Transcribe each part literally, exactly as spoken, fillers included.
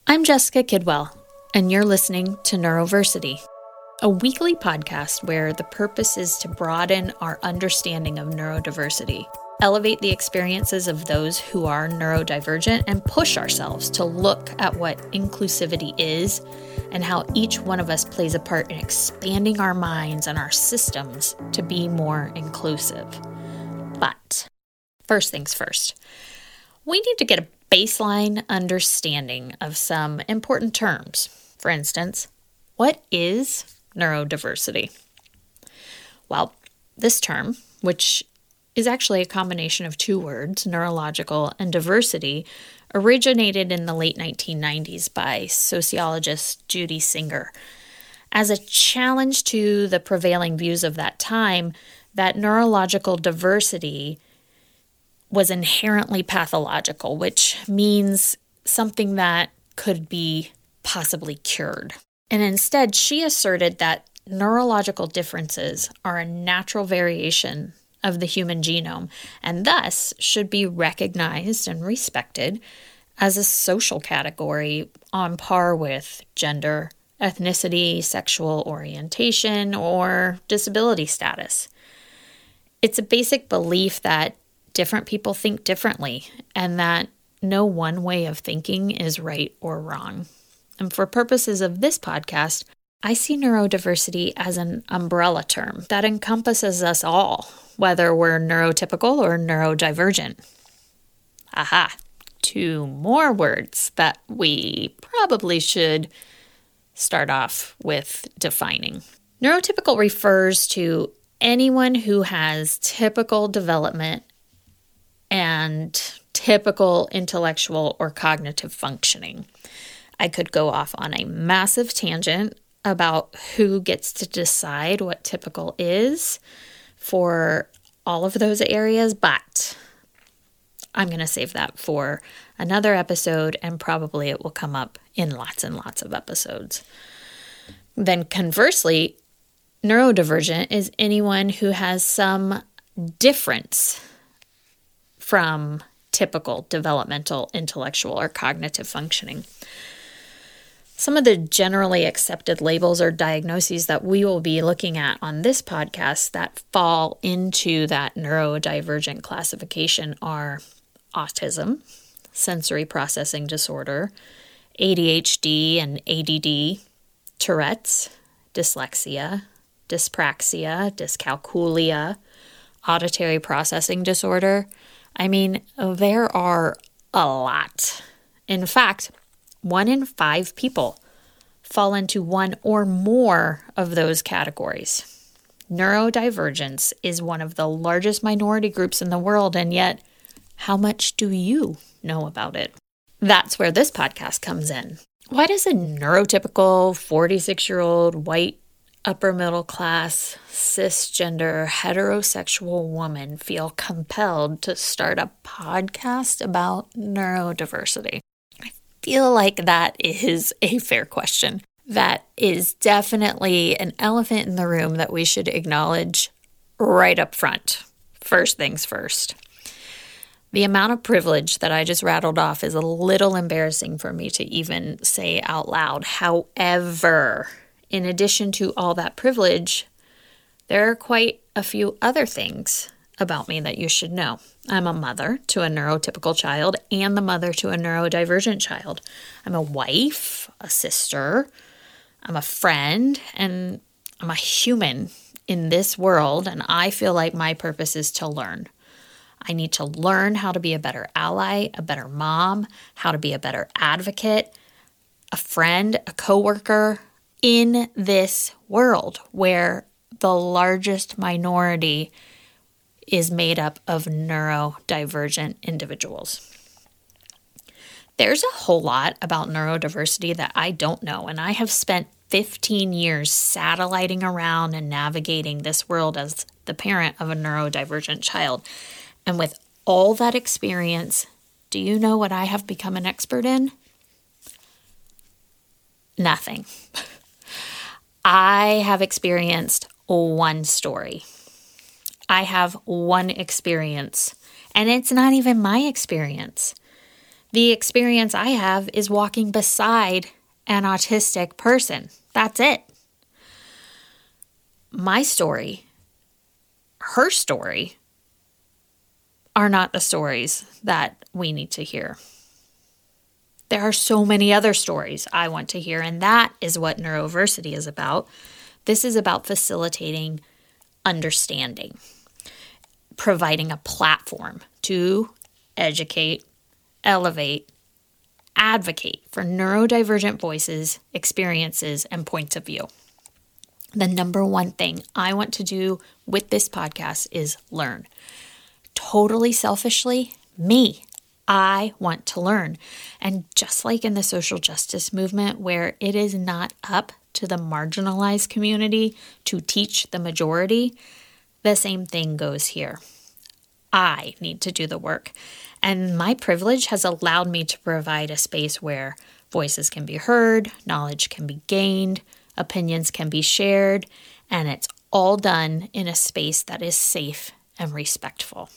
I'm Jessica Kidwell, and you're listening to Neuroversity, a weekly podcast where the purpose is to broaden our understanding of neurodiversity, elevate the experiences of those who are neurodivergent, and push ourselves to look at what inclusivity is and how each one of us plays a part in expanding our minds and our systems to be more inclusive. But first things first, we need to get a baseline understanding of some important terms. For instance, what is neurodiversity? Well, this term, which is actually a combination of two words, neurological and diversity, originated in the late nineteen nineties by sociologist Judy Singer as a challenge to the prevailing views of that time that neurological diversity was inherently pathological, which means something that could be possibly cured. And instead, she asserted that neurological differences are a natural variation of the human genome and thus should be recognized and respected as a social category on par with gender, ethnicity, sexual orientation, or disability status. It's a basic belief that different people think differently and that no one way of thinking is right or wrong. And for purposes of this podcast, I see neurodiversity as an umbrella term that encompasses us all, whether we're neurotypical or neurodivergent. Aha, two more words that we probably should start off with defining. Neurotypical refers to anyone who has typical development and typical intellectual or cognitive functioning. I could go off on a massive tangent about who gets to decide what typical is for all of those areas, but I'm going to save that for another episode, and probably it will come up in lots and lots of episodes. Then conversely, neurodivergent is anyone who has some difference from typical developmental, intellectual, or cognitive functioning. Some of the generally accepted labels or diagnoses that we will be looking at on this podcast that fall into that neurodivergent classification are autism, sensory processing disorder, A D H D and A D D, Tourette's, dyslexia, dyspraxia, dyscalculia, auditory processing disorder. I mean, there are a lot. In fact, one in five people fall into one or more of those categories. Neurodivergence is one of the largest minority groups in the world, and yet, how much do you know about it? That's where this podcast comes in. Why does a neurotypical forty-six-year-old white upper middle class, cisgender, heterosexual woman feel compelled to start a podcast about neurodiversity? I feel like that is a fair question. That is definitely an elephant in the room that we should acknowledge right up front. First things first. The amount of privilege that I just rattled off is a little embarrassing for me to even say out loud. However, in addition to all that privilege, there are quite a few other things about me that you should know. I'm a mother to a neurotypical child and the mother to a neurodivergent child. I'm a wife, a sister, I'm a friend, and I'm a human in this world, and I feel like my purpose is to learn. I need to learn how to be a better ally, a better mom, how to be a better advocate, a friend, a coworker, in this world where the largest minority is made up of neurodivergent individuals. There's a whole lot about neurodiversity that I don't know, and I have spent fifteen years satelliting around and navigating this world as the parent of a neurodivergent child. And with all that experience, do you know what I have become an expert in? Nothing. I have experienced one story. I have one experience, and it's not even my experience. The experience I have is walking beside an autistic person. That's it. My story, her story, are not the stories that we need to hear. There are so many other stories I want to hear, and that is what Neuroversity is about. This is about facilitating understanding, providing a platform to educate, elevate, advocate for neurodivergent voices, experiences, and points of view. The number one thing I want to do with this podcast is learn. Totally selfishly, me. I want to learn. And just like in the social justice movement, where it is not up to the marginalized community to teach the majority, the same thing goes here. I need to do the work. And my privilege has allowed me to provide a space where voices can be heard, knowledge can be gained, opinions can be shared, and it's all done in a space that is safe and respectful.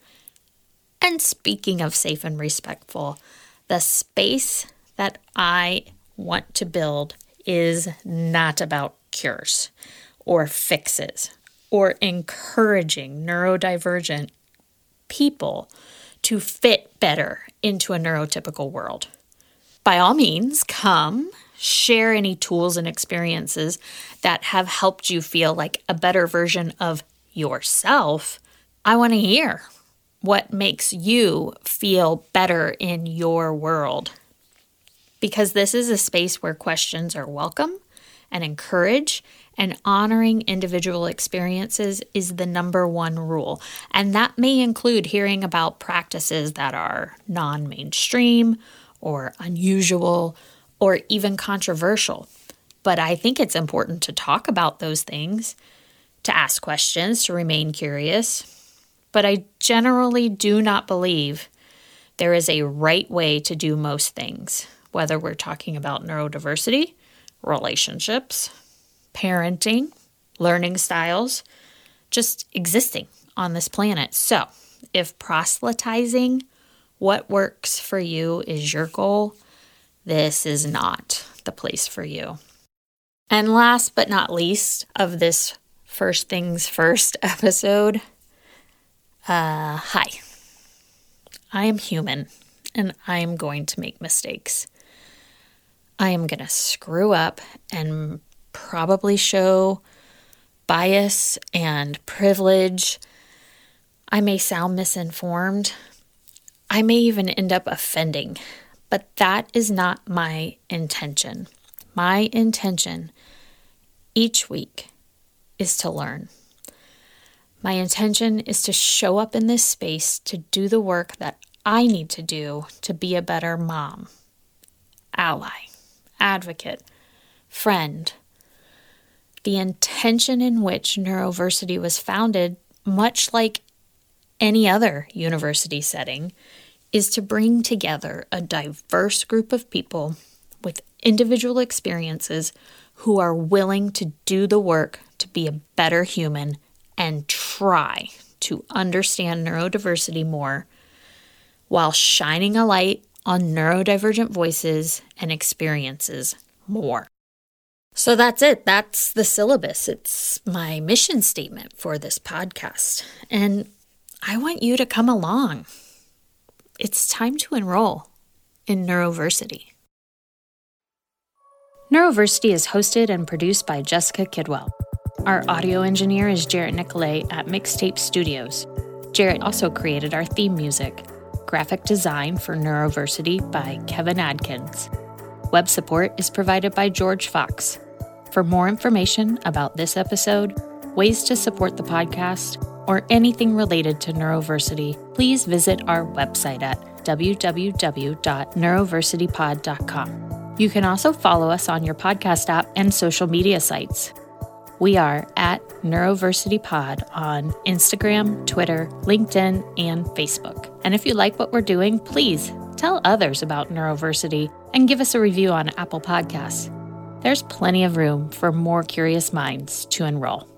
And speaking of safe and respectful, the space that I want to build is not about cures or fixes or encouraging neurodivergent people to fit better into a neurotypical world. By all means, come share any tools and experiences that have helped you feel like a better version of yourself. I want to hear what makes you feel better in your world. Because this is a space where questions are welcome and encouraged, and honoring individual experiences is the number one rule. And that may include hearing about practices that are non-mainstream or unusual or even controversial. But I think it's important to talk about those things, to ask questions, to remain curious. But I generally do not believe there is a right way to do most things, whether we're talking about neurodiversity, relationships, parenting, learning styles, just existing on this planet. So if proselytizing what works for you is your goal, this is not the place for you. And last but not least of this First Things First episode, uh, hi. I am human, and I am going to make mistakes. I am going to screw up and probably show bias and privilege. I may sound misinformed. I may even end up offending, but that is not my intention. My intention each week is to learn. My intention is to show up in this space to do the work that I need to do to be a better mom, ally, advocate, friend. The intention in which Neuroversity was founded, much like any other university setting, is to bring together a diverse group of people with individual experiences who are willing to do the work to be a better human and try to understand neurodiversity more while shining a light on neurodivergent voices and experiences more. So that's it. That's the syllabus. It's my mission statement for this podcast. And I want you to come along. It's time to enroll in Neuroversity. Neuroversity is hosted and produced by Jessica Kidwell. Our audio engineer is Jarrett Nicolay at Mixtape Studios. Jarrett also created our theme music. Graphic design for Neuroversity by Kevin Adkins. Web support is provided by George Fox. For more information about this episode, ways to support the podcast, or anything related to Neuroversity, please visit our website at w w w dot neuroversity pod dot com. You can also follow us on your podcast app and social media sites. We are at Neuroversity Pod on Instagram, Twitter, LinkedIn, and Facebook. And if you like what we're doing, please tell others about Neuroversity and give us a review on Apple Podcasts. There's plenty of room for more curious minds to enroll.